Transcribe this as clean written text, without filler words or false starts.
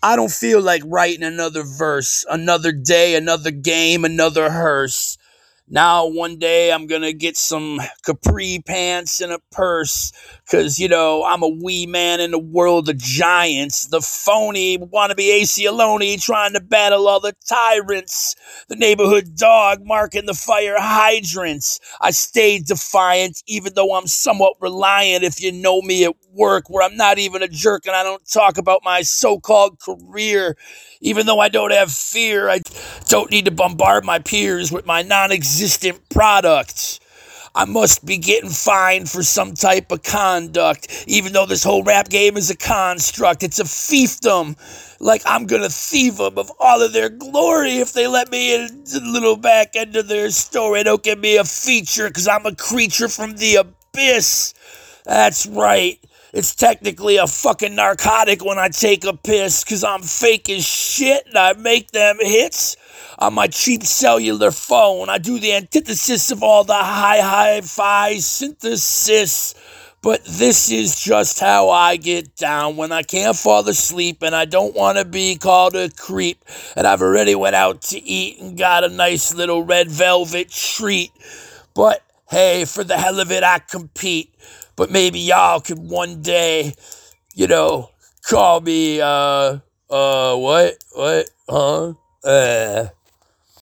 I don't feel like writing another verse, another day, another game, another hearse. Now one day I'm gonna get some capri pants and a purse, cause I'm a wee man in the world of giants. The phony wannabe AC Aloni trying to battle all the tyrants. The neighborhood dog marking the fire hydrants. I stayed defiant, even though I'm somewhat reliant. If you know me at work, where I'm not even a jerk and I don't talk about my so-called career. Even though I don't have fear, I don't need to bombard my peers with my non-existent products. I must be getting fined for some type of conduct, even though this whole rap game is a construct. It's a fiefdom. Like I'm gonna thieve them of all of their glory if they let me in the little back end of their story. Don't give me a feature, cause I'm a creature from the abyss. That's right. It's technically a fucking narcotic when I take a piss, cause I'm fake as shit and I make them hits on my cheap cellular phone. I do the antithesis of all the hi-fi synthesis. But this is just how I get down when I can't fall asleep and I don't want to be called a creep. And I've already went out to eat and got a nice little red velvet treat. But hey, for the hell of it, I compete. But maybe y'all could one day, call me, what, huh?